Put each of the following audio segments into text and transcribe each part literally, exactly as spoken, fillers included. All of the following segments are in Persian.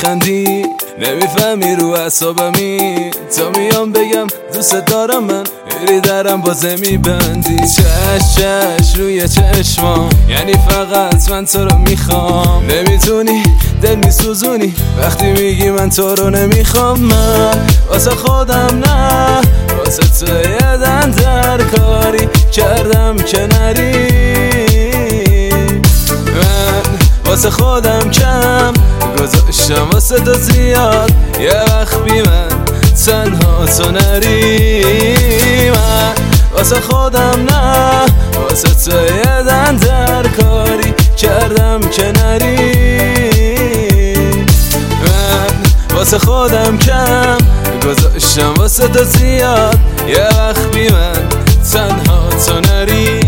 میخندی نمیفهمی رو اعصابمی تا میام بگم دوست دارم من میری درم بازه میبندی چش چش روی چشمام یعنی فقط من تو رو میخوام نمیتونی دل میسوزونی وقتی میگی من تو رو نمیخوام من واسه خودم نه واسه تو یه دندر کاری کردم که نری من واسه خودم کم گذاشتم واسه تو زیاد یه وقت بی من تنها تو نری من واسه خودم نه واسه تو یه دندر کاری کردم که نری من واسه خودم کم گذاشتم واسه تو زیاد یه وقت بی من تنها تو نری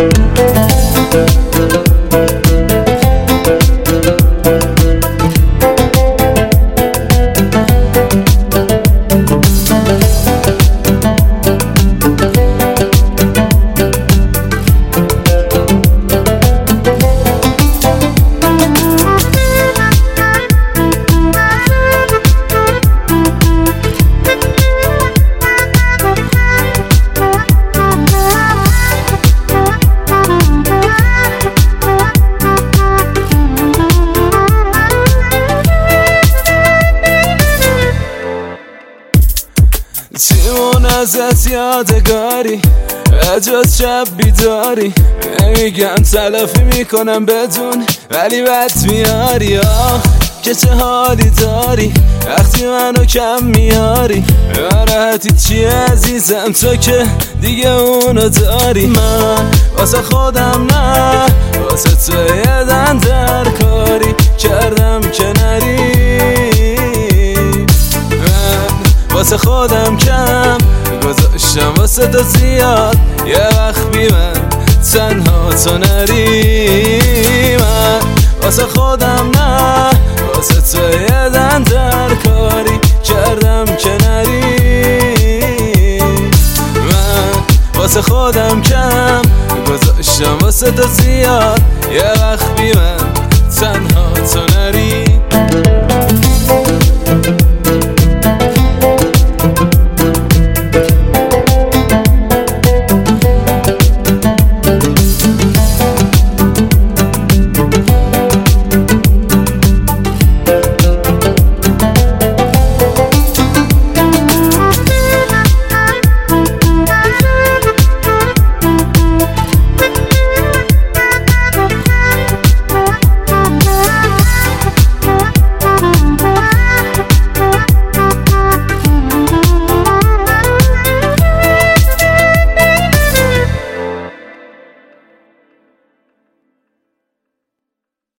تیمون ازت یادگاری اجاز شب بیداری نمیگم تلافی میکنم بدون ولی بد میاری آه که چه حالی داری وقتی منو کم میاری ناراحتی چیه عزیزم تو که دیگه اونو داری من واسه خودم نه واسه تو یه دندر کاری کردم که نری واسه خودم کم گذاشتم واسه تو زیاد یه وقت بی من تنها تو نری من واسه خودم نه واسه تو یه دندر کاری کردم که نری من واسه خودم کم گذاشتم واسه تو زیاد یه وقت بی من تنها تو نری